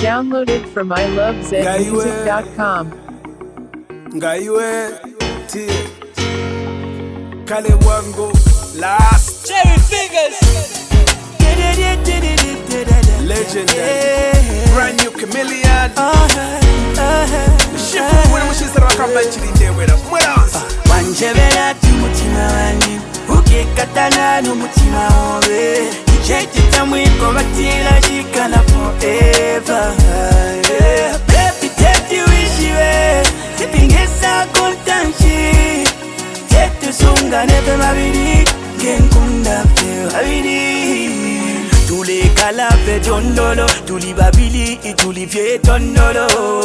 Downloaded from ilovezmusic.com. Ngaiwe T Kale wangu last Cherry fingers. legendary brand new chameleon shifu wena mushizira wakamba chirinde wera mweranza Wanjebera tumutima wanyu ukikatana n'umutima wawe ichekita mwiko batira shikana forever baby take you ishiwe tipingesa kontanshi tetu sunga nebe mabiri genkunda fe habiri tuli kala fe jondolo tuli babili tuli vie tondolo.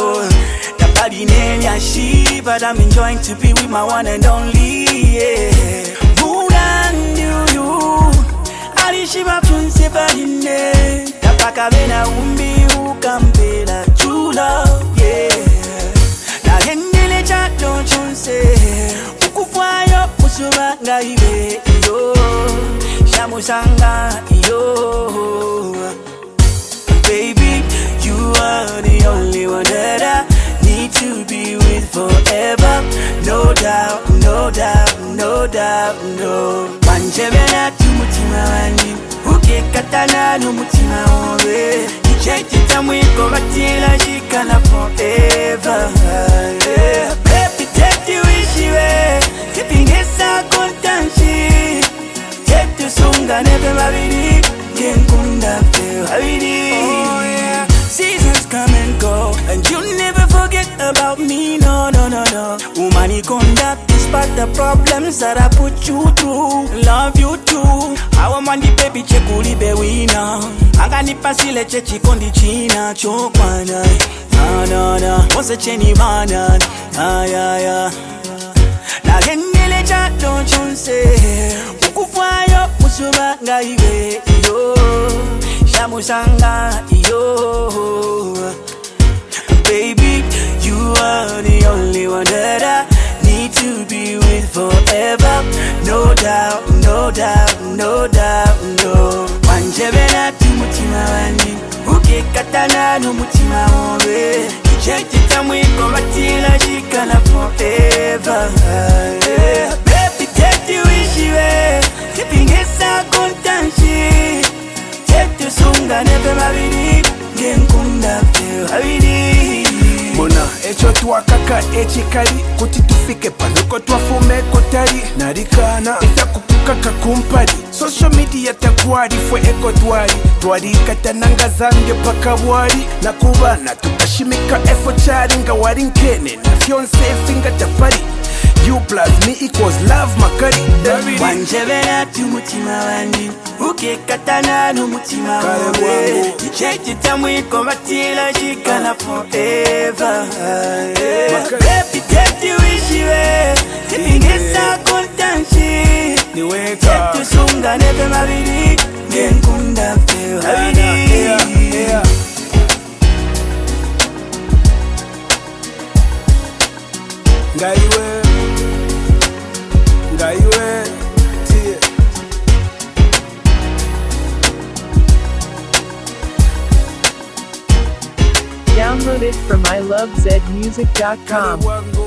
But I'm enjoying to be with my one and only, yeah. Muna you Alishiba funse badine Tapaka bena umbi ukampela true love, yeah. Na gendele chato chunse Ukufwayo musuba ngaibe iyo Shamusanga iyo. Baby, you are the only one that I need to be with forever. No doubt, no doubt, no doubt, no. Wanjebera tumutima wanyu ukikatana n'umutima wawe ichekita mwiko batira shikana forever. Baby take you ishiwe tipingesa kontanshi tetu sunga nebe mabiri genkunda fe habiri. Seasons come and go, and you never forget about me, no, no, no, no. Umani conduct despite the problems that I put you through. Love you too. I want money, baby, chekuli bewina. Angani pasile chechi kondi china chokwana. No, no, no. Once cheni mana, yeah. Na gendele chato chunse. Ukufwayo musuba ngaiwe yo. Shamusanga yo. Baby, you are the only one that I need to be with forever. No doubt, no doubt, no doubt, no. Wanjebera tumutima wanyu ukikatana n'umutima wawe ichekita mwiko batira shikana forever. Baby take you ishiwe tipingesa kontanshi tetu sunga nebe mabiri genkunda fe habiri. Mona echo twakaka echikali kuti tufike panuko twafume kotari narikana itakupukaka kumpari social media takwari fwe eko twari katananga zange paka bwari nakubana tukashimika efo chari nga wari nkene na fiance finga tapari. You plus me equals love makari. Wanjebera tumutima wanyu ukikatana n'umutima wawe ichekita mwiko batira shikana forever. Baby take you ishiwe tipingesa kontanshi tetu sunga nebe mabiri genkunda fe habiri. Ngaiwe T Downloaded from ilovezmusic.com.